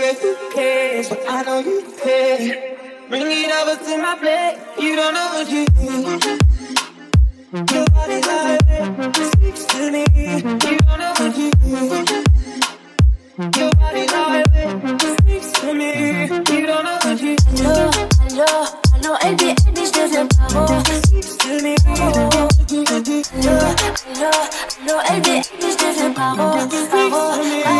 that you care, but I know you care. Bring it over to my plate. You don't know what you do. Your body like speaks to me. You don't know what you do. Your body like speaks to me. You don't know what you do. Allô, Elbi, je deviens paro. Speaks to me. Allô, Elbi, je deviens paro.